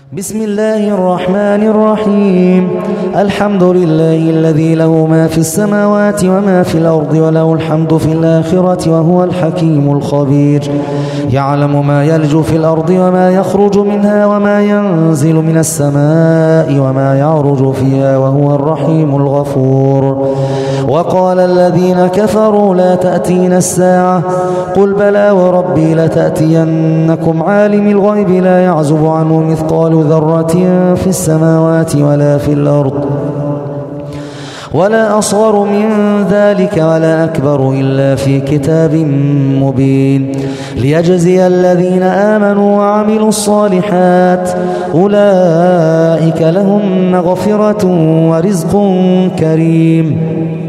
بسم الله الرحمن الرحيم. الحمد لله الذي له ما في السماوات وما في الأرض وله الحمد في الآخرة وهو الحكيم الخبير. يعلم ما يلج في الأرض وما يخرج منها وما ينزل من السماء وما يعرج فيها وهو الرحيم الغفور. وقال الذين كفروا لا تأتينا الساعة قل بلى وربي لتأتينكم عالم الغيب لا يعزب عنه مثقال ذرة في السماوات ولا في الأرض ولا أصغر من ذلك ولا أكبر إلا في كتاب مبين ليجزي الذين آمنوا وعملوا الصالحات أولئك لهم مغفرة ورزق كريم.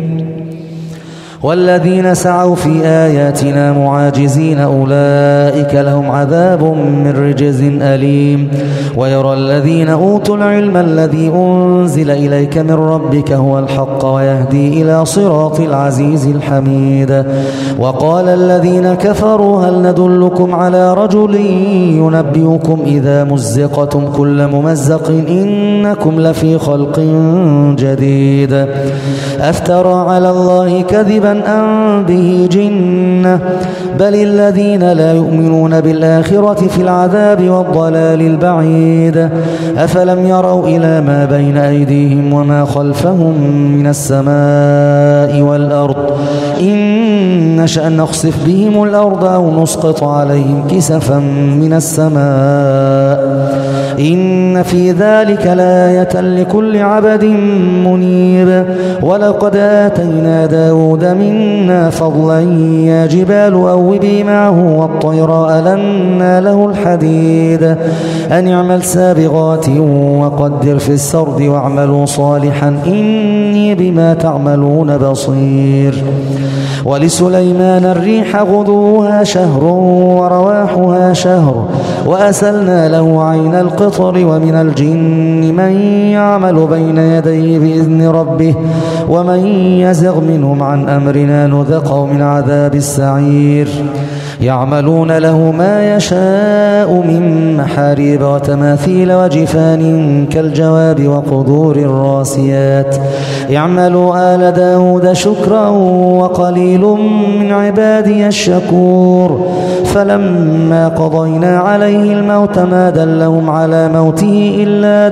والذين سعوا في آياتنا معاجزين أولئك لهم عذاب من رجز أليم. ويرى الذين أوتوا العلم الذي أنزل إليك من ربك هو الحق ويهدي إلى صراط العزيز الحميد. وقال الذين كفروا هل ندلكم على رجل ينبئكم إذا مزقتم كل ممزق إنكم لفي خلق جديد أفترى على الله كذبا أم به جنة بل الذين لا يؤمنون بالآخرة في العذاب والضلال البعيد. أفلم يروا إلى ما بين أيديهم وما خلفهم من السماء والأرض إن نشأ نخسف بهم الأرض أو نسقط عليهم كسفا من السماء إن في ذلك لآية لكل عبد منيب. ولقد آتينا داود منا فضلا يا جبال أوبي معه والطير ألنا له الحديد أن اعمل سابغات وقدر في السرد واعملوا صالحا إني بما تعملون بصير. ولسليمان الريح غدوها شهر ورواحها شهر وأسلنا له عين القطر ومن الجن من يعمل بين يديه بإذن ربه ومن يزغ منهم عن أمرنا نذقه من عذاب السعير. يعملون له ما يشاء من محاريب وتماثيل وجفان كالجواب وقدور الراسيات اعملوا آل داود شكرا وقليل من عبادي الشكور. فلما قضينا عليه الموت ما دلهم على موته إلا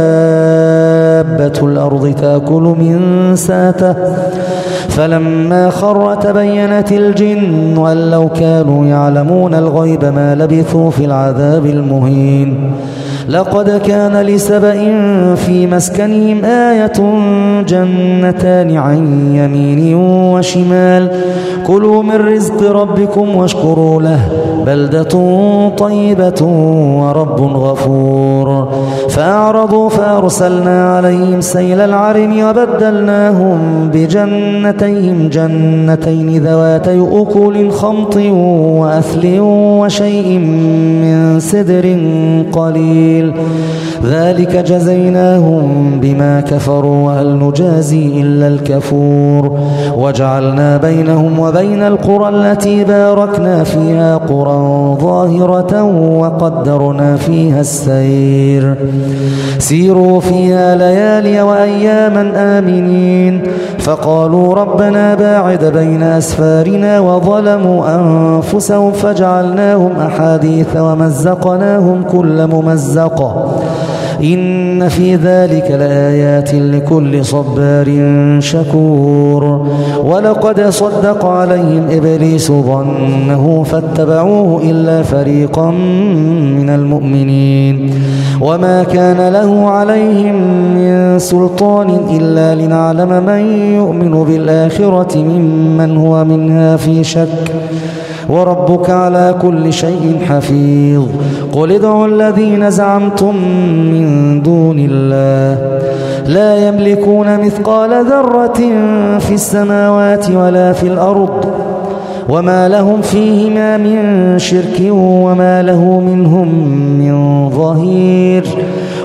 دابة الأرض تأكل من ساته فلما خر تبينت الجن أن لو كانوا يعلمون الغيب ما لبثوا في العذاب المهين. لقد كان لسبإ في مسكنهم آية جنتان عن يمين وشمال كلوا من رزق ربكم واشكروا له بلدة طيبة ورب غفور. فأعرضوا فأرسلنا عليهم سيل العرم وبدلناهم بجنتيهم جنتين ذواتي أكل خمط وأثل وشيء من سدر قليل ذلك جزيناهم بما كفروا وهل نجازي إلا الكفور. وجعلنا بينهم وبين القرى التي باركنا فيها قرى ظاهرة وقدرنا فيها السير سيروا فيها ليالي وأياما آمنين. فقالوا ربنا باعد بين أسفارنا وظلموا أنفسهم فجعلناهم أحاديث ومزقناهم كل ممزق إن في ذلك لآيات لكل صبار شكور. ولقد صدق عليهم إبليس ظنه فاتبعوه إلا فريقا من المؤمنين وما كان له عليهم من سلطان إلا لنعلم من يؤمن بالآخرة ممن هو منها في شك وربك على كل شيء حفيظ. قل ادعوا الذين زعمتم من دون الله لا يملكون مثقال ذرة في السماوات ولا في الأرض وما لهم فيهما من شرك وما له منهم من ظهير.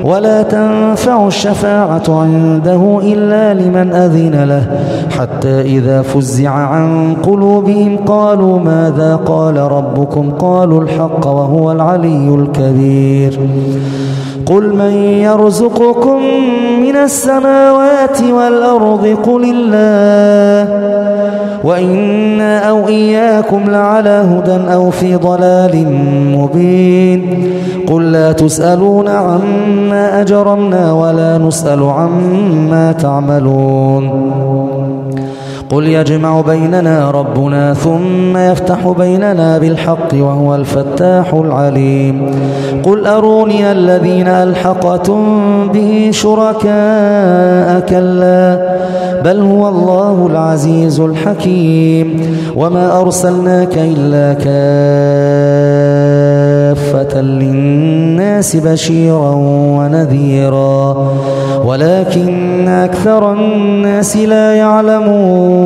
ولا تنفع الشفاعة عنده إلا لمن أذن له حتى إذا فزع عن قلوبهم قالوا ماذا قال ربكم قالوا الحق وهو العلي الكبير قل من يرزقكم من السماوات والأرض قل الله وإنا أو إياكم لعلى هدى أو في ضلال مبين قل لا تسألون عما أجرمنا ولا نسأل عما تعملون قل يجمع بيننا ربنا ثم يفتح بيننا بالحق وهو الفتاح العليم قل أروني الذين ألحقتم به شركاء كلا بل هو الله العزيز الحكيم وما أرسلناك إلا كافة للناس بشيرا ونذيرا ولكن أكثر الناس لا يعلمون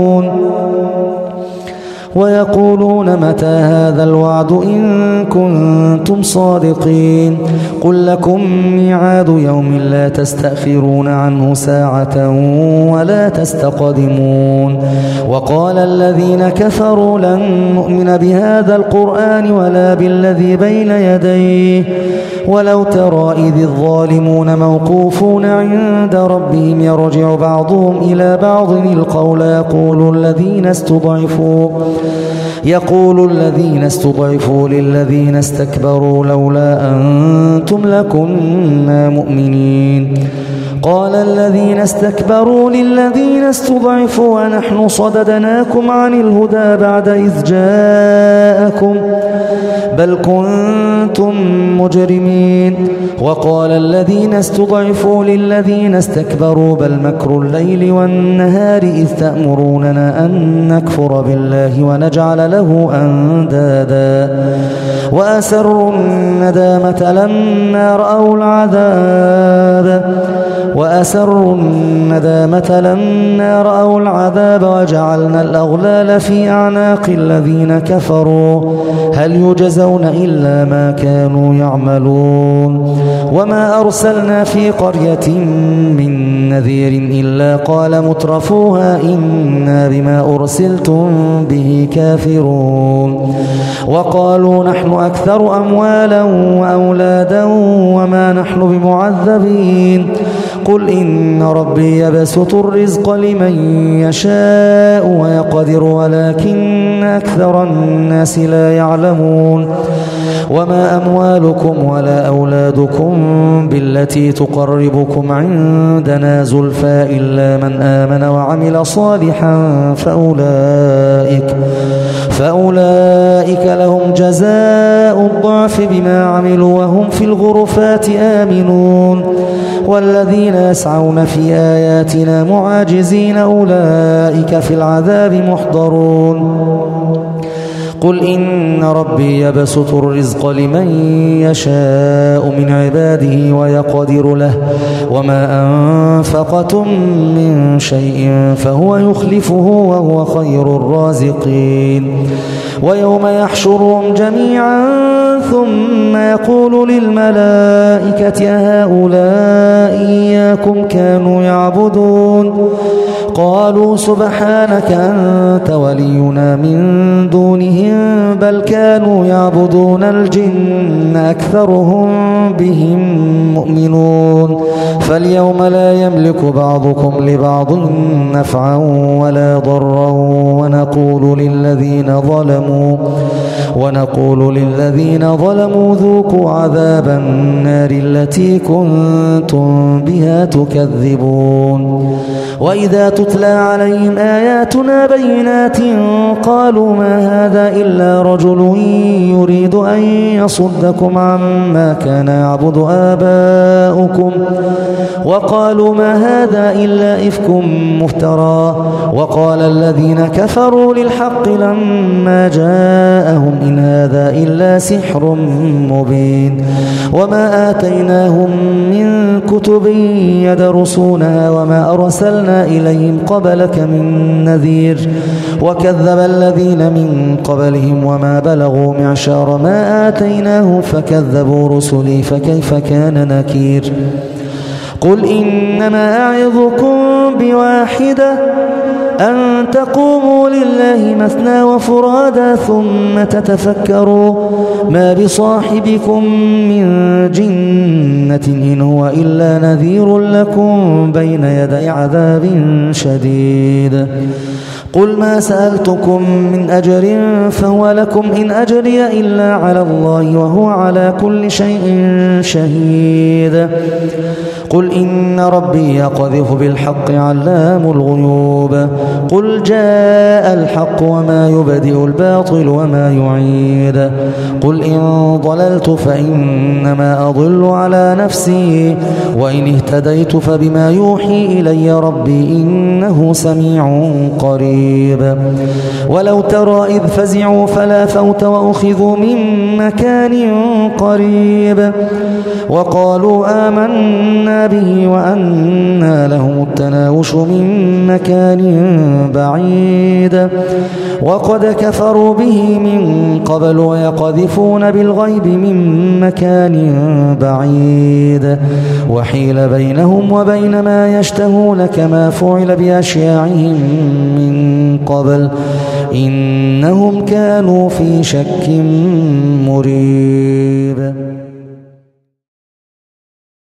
ويقولون متى هذا الوعد إن كنتم صادقين قل لكم ميعاد يوم لا تستأخرون عنه ساعة ولا تستقدمون وقال الذين كفروا لن نؤمن بهذا القرآن ولا بالذي بين يديه ولو ترى إذ الظالمون موقوفون عند ربهم يرجع بعضهم إلى بعض القول يقول الذين استضعفوا للذين استكبروا لولا أنتم لكنا مؤمنين قال الذين استكبروا للذين استضعفوا ونحن صددناكم عن الهدى بعد إذ جاءكم بل كنتم مجرمين وقال الذين استضعفوا للذين استكبروا بل مكر الليل والنهار إذ تأمروننا أن نكفر بالله ونجعل له أندادا وأسروا الندامة لما رأوا العذاب وجعلنا الأغلال في أعناق الذين كفروا هل يجزون إلا ما كانوا يعملون وما أرسلنا في قرية من نذير إلا قال مترفوها إنا بما أرسلتم به كافرون وقالوا نحن أكثر أموالا وأولادا وما نحن بمعذبين قل إن ربي يبسط الرزق لمن يشاء ويقدر ولكن أكثر الناس لا يعلمون وما أموالكم ولا أولادكم بالتي تقربكم عندنا زلفى إلا من آمن وعمل صالحا فأولئك لهم جزاء الضعف بما عملوا وهم في الغرفات آمنون والذين يسعون في آياتنا معاجزين أولئك في العذاب محضرون قل إن ربي يبسط الرزق لمن يشاء من عباده ويقدر له وما أنفقتم من شيء فهو يخلفه وهو خير الرازقين ويوم يحشرهم جميعا ثم يقول للملائكة أهؤلاء إياكم كانوا يعبدون قالوا سبحانك أنت ولينا من دونهم بل كانوا يعبدون الجن أكثرهم بهم مؤمنون فاليوم لا يملك بعضكم لبعض نفعا ولا ضرا ونقول للذين ظلموا ذوقوا عذاب النار التي كنتم بها تكذبون وإذا تتلى عليهم آياتنا بينات قالوا ما هذا إلا رجل يريد أن يصدكم عما كان يعبد آباؤكم وقالوا ما هذا إلا إفك مفترى وقال الذين كفروا للحق لما جاءهم إن هذا إلا سحر مبين وما آتيناهم من كتب يدرسونها وما أرسلنا إليهم قبلك من نذير وكذب الذين من قبلهم وما بلغوا معشار ما آتيناهم فكذبوا رسلي فكيف كان نكير قل إنما أعظكم بواحدة أن تقوموا لله مثنى وفرادا ثم تتفكروا ما بصاحبكم من جنة إن هو إلا نذير لكم بين يدي عذاب شديد قل ما سألتكم من أجر فهو لكم إن أجري إلا على الله وهو على كل شيء شهيد قل إن ربي يقذف بالحق علام الغيوب قل جاء الحق وما يبدئ الباطل وما يعيد قل إن ضللت فإنما أضل على نفسي وإن اهتديت فبما يوحي إلي ربي إنه سميع قريب ولو ترى إذ فزعوا فلا فوت وأخذوا من مكان قريب وقالوا آمنا به وأنى لهم التناوش من مكان بعيد وقد كفروا به من قبل ويقذفون بالغيب من مكان بعيد وحيل بينهم وبين ما يشتهون كما فعل بأشياعهم من قبل إنهم كانوا في شك مريب